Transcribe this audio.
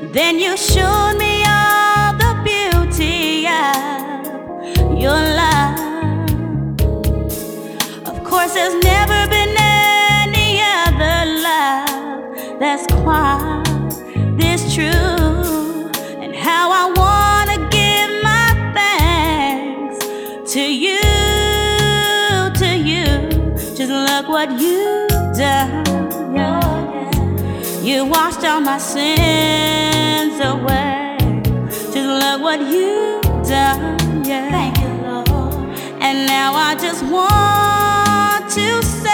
Then you showed me all the beauty of your love. Of course, there's never been any other love that's quite this true. And how I wanna give my thanks to you, to you. Just look what you've done. You washed all my sins away. Just look what you've done, yeah. Thank you, Lord. And now I just want to say